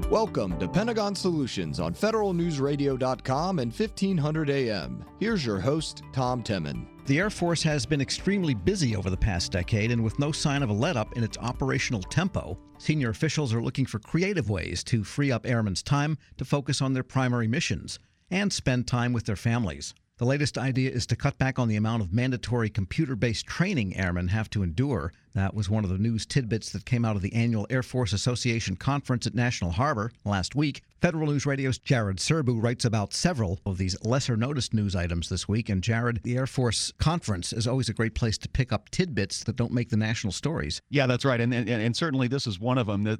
Welcome to Pentagon Solutions on federalnewsradio.com and 1500 AM. Here's your host, Tom Temin. The Air Force has been extremely busy over the past decade, and with no sign of a let-up in its operational tempo, senior officials are looking for creative ways to free up airmen's time to focus on their primary missions and spend time with their families. The latest idea is to cut back on the amount of mandatory computer-based training airmen have to endure. That was one of the news tidbits that came out of the annual Air Force Association conference at National Harbor last week. Federal News Radio's Jared Serbu writes about several of these lesser-noticed news items this week. And Jared, the Air Force conference is always a great place to pick up tidbits that don't make the national stories. Yeah, that's right. And certainly this is one of them.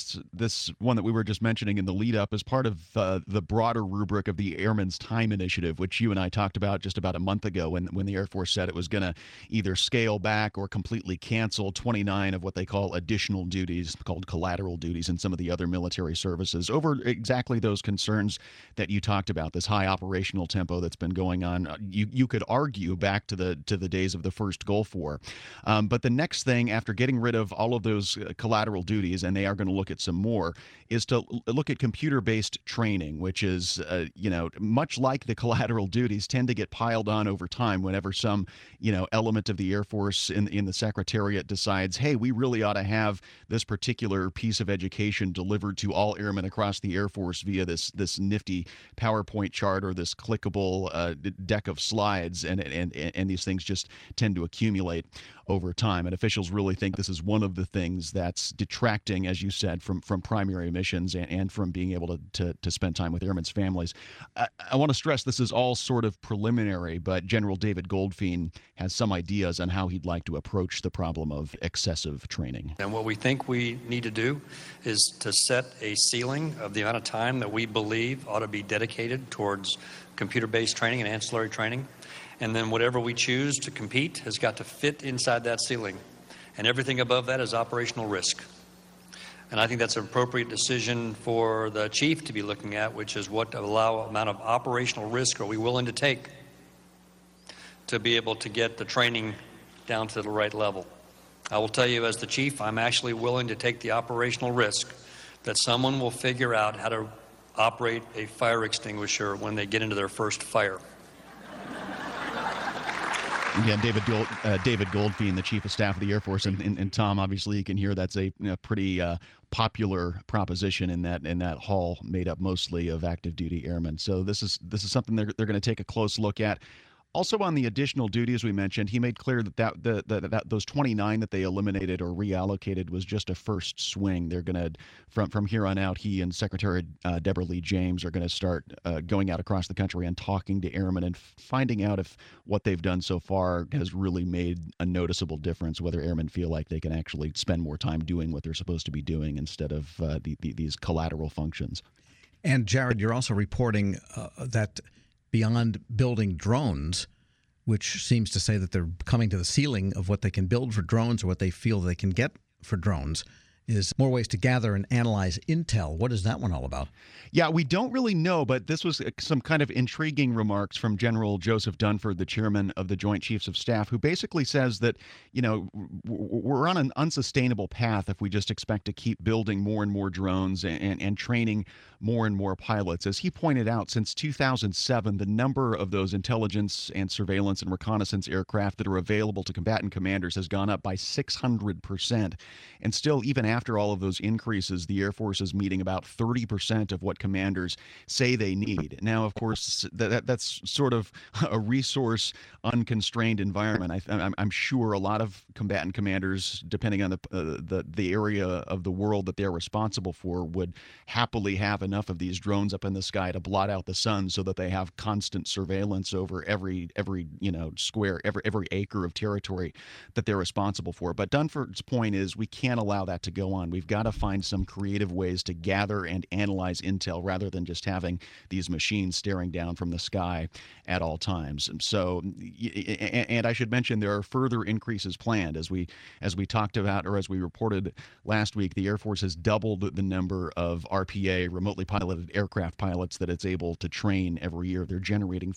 This one that we were just mentioning in the lead-up is part of the broader rubric of the Airmen's Time Initiative, which you and I talked about just about a month ago when the Air Force said it was going to either scale back or completely cancel 29 of what they call additional duties, called collateral duties, in some of the other military services over exactly those concerns that you talked about, this high operational tempo that's been going on. You could argue back to the days of the first Gulf War. But the next thing, after getting rid of all of those collateral duties, and they are going to look at some more, is to look at computer-based training, which is, much like the collateral duties, tend to get piled on over time whenever some, element of the Air Force in the Secretariat decides, hey, we really ought to have this particular piece of education delivered to all airmen across the Air Force via this nifty PowerPoint chart or this clickable deck of slides, and these things just tend to accumulate over time. And officials really think this is one of the things that's detracting, as you said, from primary missions and from being able to spend time with airmen's families. I want to stress this is all sort of preliminary, but General David Goldfein has some ideas on how he'd like to approach the problem of excessive training. And what we think we need to do is to set a ceiling of the amount of time that we believe ought to be dedicated towards computer-based training and ancillary training. And then whatever we choose to compete has got to fit inside that ceiling. And everything above that is operational risk. And I think that's an appropriate decision for the chief to be looking at, which is what amount of operational risk are we willing to take to be able to get the training down to the right level. I will tell you, as the chief, I'm actually willing to take the operational risk that someone will figure out how to operate a fire extinguisher when they get into their first fire. Again, David Goldfein, the Chief of Staff of the Air Force, and Tom, obviously you can hear that's a pretty popular proposition in that hall made up mostly of active duty airmen. So this is something they're going to take a close look at. Also, on the additional duties we mentioned, he made clear that those 29 that they eliminated or reallocated was just a first swing. They're going to, from here on out, he and Secretary Deborah Lee James are going to start going out across the country and talking to airmen and finding out if what they've done so far has really made a noticeable difference, whether airmen feel like they can actually spend more time doing what they're supposed to be doing instead of these collateral functions. And Jared, you're also reporting that beyond building drones, which seems to say that they're coming to the ceiling of what they can build for drones or what they feel they can get for drones, is more ways to gather and analyze intel. What is that one all about? Yeah, we don't really know, but this was some kind of intriguing remarks from General Joseph Dunford, the chairman of the Joint Chiefs of Staff, who basically says that, we're on an unsustainable path if we just expect to keep building more and more drones and training more and more pilots. As he pointed out, since 2007, the number of those intelligence and surveillance and reconnaissance aircraft that are available to combatant commanders has gone up by 600%. And still, even after all of those increases, the Air Force is meeting about 30% of what commanders say they need. Now, of course, that's sort of a resource unconstrained environment. I'm sure a lot of combatant commanders, depending on the area of the world that they're responsible for, would happily have enough of these drones up in the sky to blot out the sun so that they have constant surveillance over every square, every acre of territory that they're responsible for. But Dunford's point is we can't allow that to go on. We've got to find some creative ways to gather and analyze intel rather than just having these machines staring down from the sky at all times. So, and I should mention there are further increases planned. As we talked about, or as we reported last week, the Air Force has doubled the number of RPA, remotely piloted aircraft pilots, that it's able to train every year. They're generating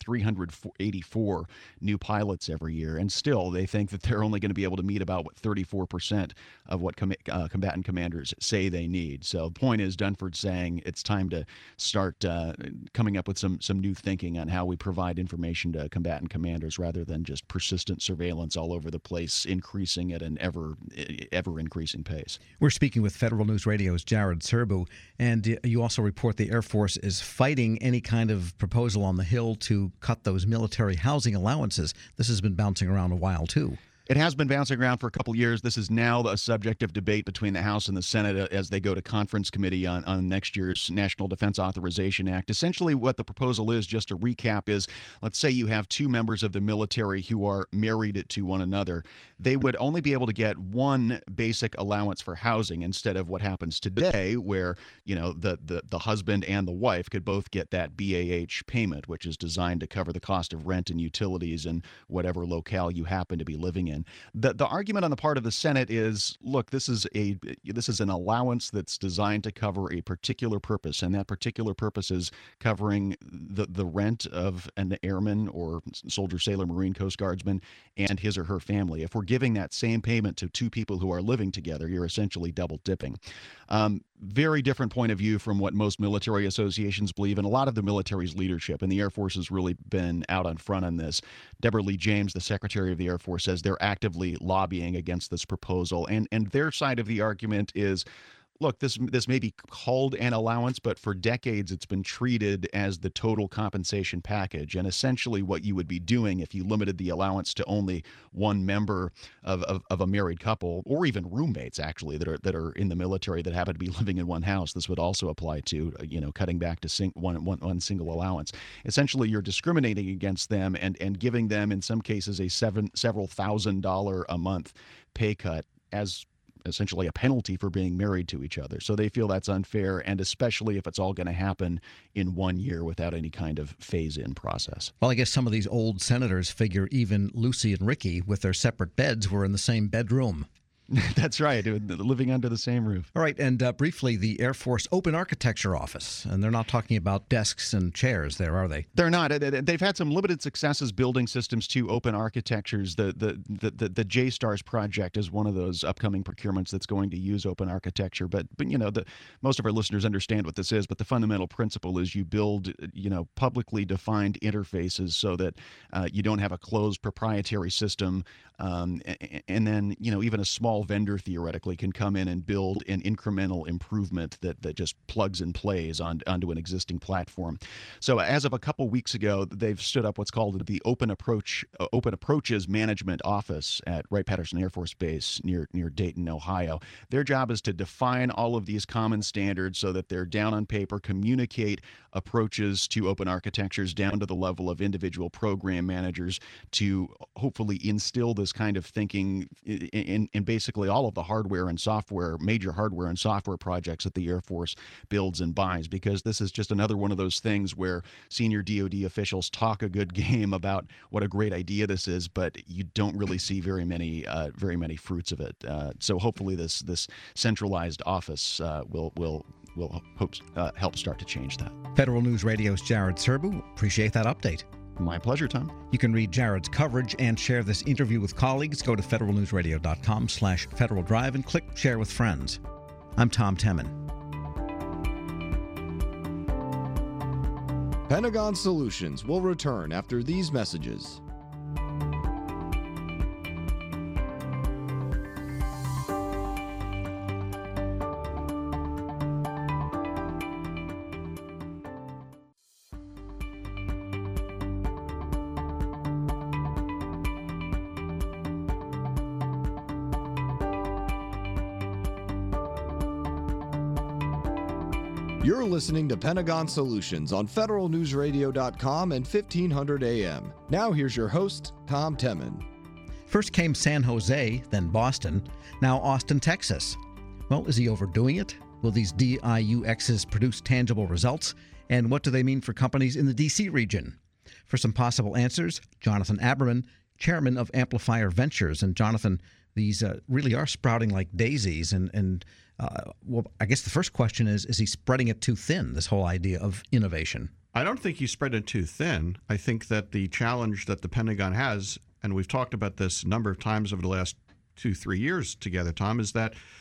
384 new pilots every year, and still they think that they're only going to be able to meet about 34% of what combatant combatant commanders say they need. So the point is, Dunford's saying it's time to start coming up with some new thinking on how we provide information to combatant commanders rather than just persistent surveillance all over the place, increasing at an ever increasing pace. We're speaking with Federal News Radio's Jared Serbu, and you also report the Air Force is fighting any kind of proposal on the Hill to cut those military housing allowances. This has been bouncing around a while, too. It has been bouncing around for a couple of years. This is now a subject of debate between the House and the Senate as they go to conference committee on next year's National Defense Authorization Act. Essentially, what the proposal is, just to recap, is let's say you have two members of the military who are married to one another. They would only be able to get one basic allowance for housing instead of what happens today, where the husband and the wife could both get that BAH payment, which is designed to cover the cost of rent and utilities in whatever locale you happen to be living in. The argument on the part of the Senate is, look, this is an allowance that's designed to cover a particular purpose, and that particular purpose is covering the rent of an airman or soldier, sailor, Marine, Coast Guardsman and his or her family. If we're giving that same payment to two people who are living together, you're essentially double dipping. Very different point of view from what most military associations believe, and a lot of the military's leadership, and the Air Force has really been out on front on this. Deborah Lee James, the Secretary of the Air Force, says they're actively lobbying against this proposal, and their side of the argument is, look, this may be called an allowance, but for decades it's been treated as the total compensation package. And essentially what you would be doing if you limited the allowance to only one member of a married couple, or even roommates actually that are in the military that happen to be living in one house, this would also apply to cutting back to one single allowance. Essentially you're discriminating against them and giving them in some cases a several $1,000s a month pay cut as essentially a penalty for being married to each other. So they feel that's unfair, and especially if it's all going to happen in 1 year without any kind of phase-in process. Well, I guess some of these old senators figure even Lucy and Ricky, with their separate beds, were in the same bedroom. That's right, living under the same roof. All right, and briefly, the Air Force Open Architecture Office, and they're not talking about desks and chairs there, are they? They're not. They've had some limited successes building systems to open architectures. The JSTARS project is one of those upcoming procurements that's going to use open architecture. But most of our listeners understand what this is. But the fundamental principle is you build publicly defined interfaces so that you don't have a closed proprietary system, and then even a small vendor theoretically can come in and build an incremental improvement that just plugs and plays onto an existing platform. So as of a couple weeks ago, they've stood up what's called the Open Approaches Management Office at Wright-Patterson Air Force Base near Dayton, Ohio. Their job is to define all of these common standards so that they're down on paper, communicate approaches to open architectures down to the level of individual program managers to hopefully instill this kind of thinking in basically all of the hardware and software, major hardware and software projects that the Air Force builds and buys, because this is just another one of those things where senior DoD officials talk a good game about what a great idea this is, but you don't really see very many fruits of it. So hopefully this centralized office will help start to change that. Federal News Radio's Jared Serbu. Appreciate that update. My pleasure, Tom. You can read Jared's coverage and share this interview with colleagues. Go to federalnewsradio.com/Federal Drive and click Share with Friends. I'm Tom Temin. Pentagon Solutions will return after these messages. You're listening to Pentagon Solutions on federalnewsradio.com and 1500 AM. Now here's your host, Tom Temin. First came San Jose, then Boston, now Austin, Texas. Well, is he overdoing it? Will these DIUXs produce tangible results? And what do they mean for companies in the D.C. region? For some possible answers, Jonathan Aberman, chairman of Amplifier Ventures. And Jonathan, these really are sprouting like daisies. Well, I guess the first question is he spreading it too thin, this whole idea of innovation? I don't think he's spread it too thin. I think that the challenge that the Pentagon has, and we've talked about this a number of times over the last 2-3 years together, Tom, is that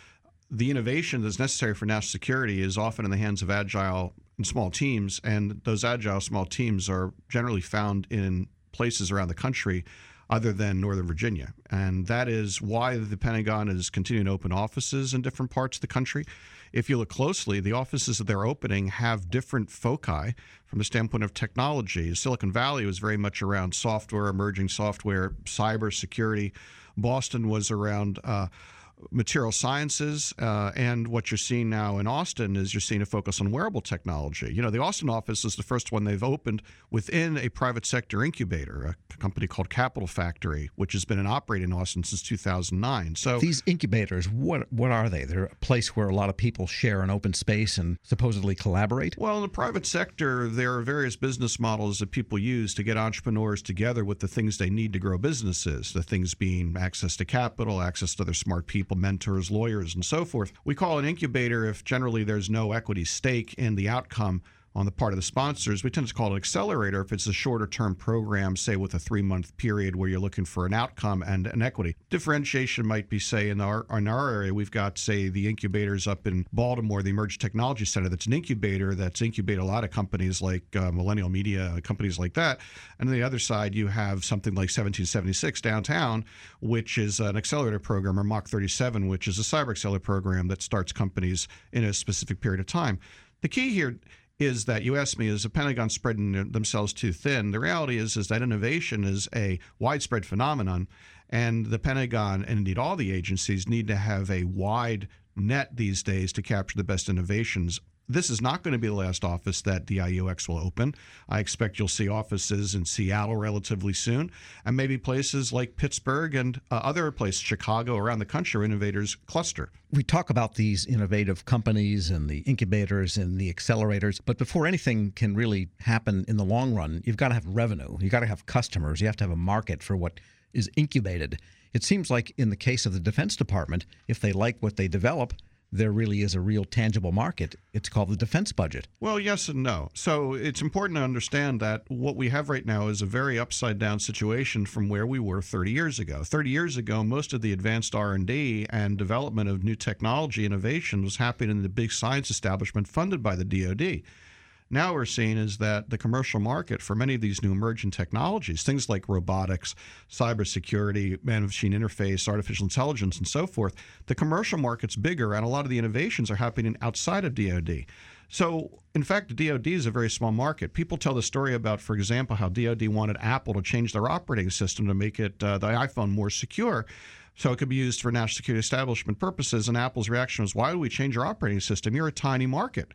the innovation that's necessary for national security is often in the hands of agile and small teams, and those agile small teams are generally found in places around the country other than Northern Virginia. And that is why the Pentagon is continuing to open offices in different parts of the country. If you look closely, the offices that they're opening have different foci from the standpoint of technology. Silicon Valley was very much around software, emerging software, cyber security. Boston was around material sciences, and what you're seeing now in Austin is you're seeing a focus on wearable technology. You know, the Austin office is the first one they've opened within a private sector incubator, a company called Capital Factory, which has been in operating in Austin since 2009. So these incubators, what are they? They're a place where a lot of people share an open space and supposedly collaborate? Well, in the private sector, there are various business models that people use to get entrepreneurs together with the things they need to grow businesses, the things being access to capital, access to other smart people, mentors, lawyers, and so forth. We call an incubator if generally there's no equity stake in the outcome on the part of the sponsors. We tend to call it an accelerator if it's a shorter term program, say with a 3-month period where you're looking for an outcome and an equity. Differentiation might be, say, in our area, we've got, say, the incubators up in Baltimore, the Emerging Technology Center, that's an incubator that's incubated a lot of companies like Millennial Media, companies like that. And on the other side, you have something like 1776 downtown, which is an accelerator program, or Mach 37, which is a cyber accelerator program that starts companies in a specific period of time. The key here is that you asked me, is the Pentagon spreading themselves too thin? The reality is that innovation is a widespread phenomenon, and the Pentagon, and indeed all the agencies, need to have a wide net these days to capture the best innovations. This is not going to be the last office that DIUX will open. I expect you'll see offices in Seattle relatively soon, and maybe places like Pittsburgh and other places, Chicago, around the country, where innovators cluster. We talk about these innovative companies and the incubators and the accelerators, but before anything can really happen in the long run, you've got to have revenue. You've got to have customers. You have to have a market for what is incubated. It seems like in the case of the Defense Department, if they like what they develop, there really is a real tangible market. It's called the defense budget. Well, yes and no. So it's important to understand that what we have right now is a very upside-down situation from where we were 30 years ago. 30 years ago, most of the advanced R&D and development of new technology innovation was happening in the big science establishment funded by the DoD. Now we're seeing is that the commercial market for many of these new emerging technologies, things like robotics, cybersecurity, man-machine interface, artificial intelligence, and so forth, the commercial market's bigger, and a lot of the innovations are happening outside of DoD. So, in fact, the DoD is a very small market. People tell the story about, for example, how DoD wanted Apple to change their operating system to make it the iPhone more secure, so it could be used for national security establishment purposes. And Apple's reaction was, why would we change our operating system? You're a tiny market.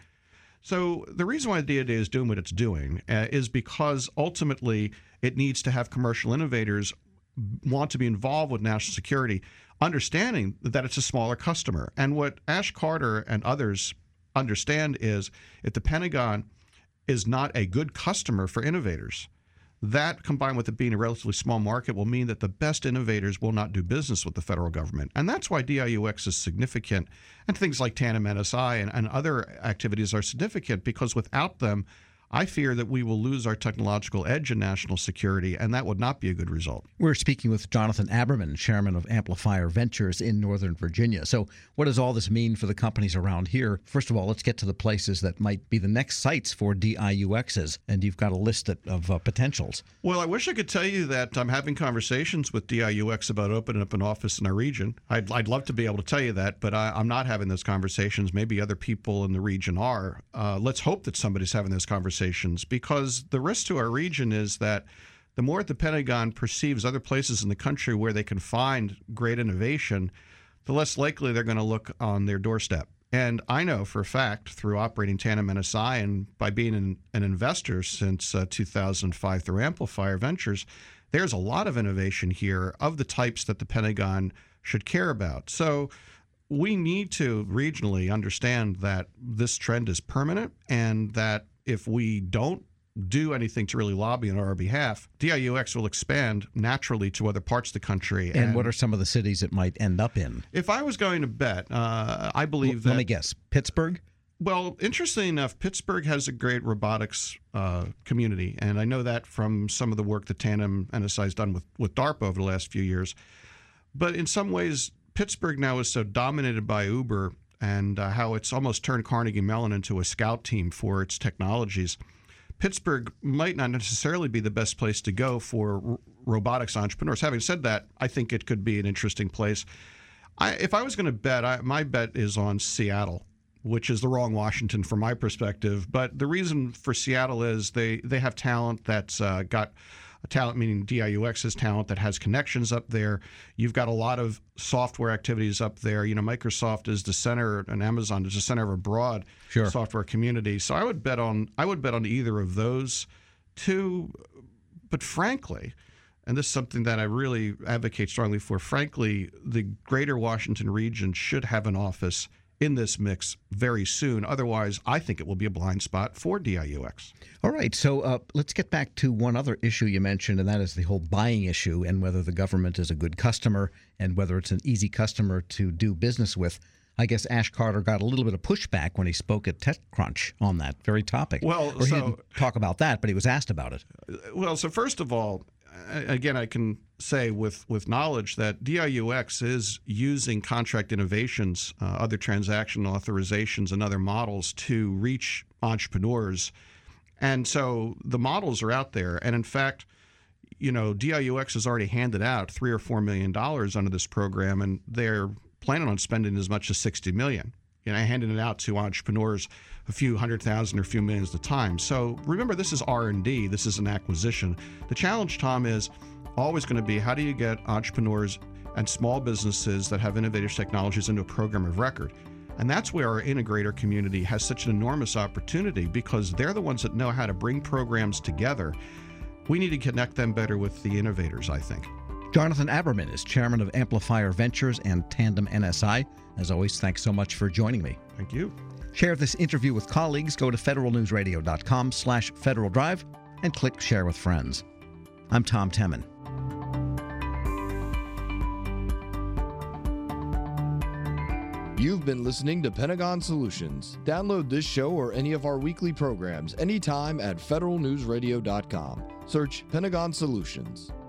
So the reason why the DoD is doing what it's doing is because ultimately it needs to have commercial innovators want to be involved with national security, understanding that it's a smaller customer. And what Ash Carter and others understand is if the Pentagon is not a good customer for innovators, that, combined with it being a relatively small market, will mean that the best innovators will not do business with the federal government. And that's why DIUX is significant. And things like Tandem NSI and other activities are significant, because without them, I fear that we will lose our technological edge in national security, and that would not be a good result. We're speaking with Jonathan Aberman, chairman of Amplifier Ventures in Northern Virginia. So what does all this mean for the companies around here? First of all, let's get to the places that might be the next sites for DIUXs, and you've got a list of potentials. Well, I wish I could tell you that I'm having conversations with DIUX about opening up an office in our region. I'd love to be able to tell you that, but I'm not having those conversations. Maybe other people in the region are. Let's hope that somebody's having those conversations, because the risk to our region is that the more the Pentagon perceives other places in the country where they can find great innovation, the less likely they're going to look on their doorstep. And I know for a fact, through operating Tandem NSI and by being an investor since 2005 through Amplifier Ventures, there's a lot of innovation here of the types that the Pentagon should care about. So we need to regionally understand that this trend is permanent, and that if we don't do anything to really lobby on our behalf, DIUX will expand naturally to other parts of the country. And what are some of the cities it might end up in? If I was going to bet, I believe that... Let me guess. Pittsburgh? Well, interestingly enough, Pittsburgh has a great robotics community, and I know that from some of the work that Tandem NSI has done with DARPA over the last few years. But in some ways, Pittsburgh now is so dominated by Uber and how it's almost turned Carnegie Mellon into a scout team for its technologies. Pittsburgh might not necessarily be the best place to go for robotics entrepreneurs. Having said that, I think it could be an interesting place. If I was going to bet, my bet is on Seattle, which is the wrong Washington from my perspective. But the reason for Seattle is they have talent that's got a talent, meaning DIUX has talent that has connections up there. You've got a lot of software activities up there. Microsoft is the center, and Amazon is the center of a broad software community. So I would bet on either of those two. But frankly, and this is something that I really advocate strongly for, frankly, the greater Washington region should have an office in this mix very soon. Otherwise, I think it will be a blind spot for DIUX. All right, so let's get back to one other issue you mentioned, and that is the whole buying issue and whether the government is a good customer and whether it's an easy customer to do business with. I guess Ash Carter got a little bit of pushback when he spoke at TechCrunch on that very topic. He didn't talk about that, but he was asked about it. Well, so first of all, again, I can say with knowledge that DIUX is using contract innovations, other transaction authorizations, and other models to reach entrepreneurs. And so the models are out there. And in fact, DIUX has already handed out $3 or $4 million under this program, and they're planning on spending as much as $60 million. Handing it out to entrepreneurs a few $100,000 or a few millions at a time. So remember, this is R&D. This is an acquisition. The challenge, Tom, is always going to be how do you get entrepreneurs and small businesses that have innovative technologies into a program of record? And that's where our integrator community has such an enormous opportunity, because they're the ones that know how to bring programs together. We need to connect them better with the innovators, I think. Jonathan Aberman is chairman of Amplifier Ventures and Tandem NSI. As always, thanks so much for joining me. Thank you. Share this interview with colleagues. Go to federalnewsradio.com/Federal Drive and click Share with Friends. I'm Tom Temin. You've been listening to Pentagon Solutions. Download this show or any of our weekly programs anytime at federalnewsradio.com. Search Pentagon Solutions.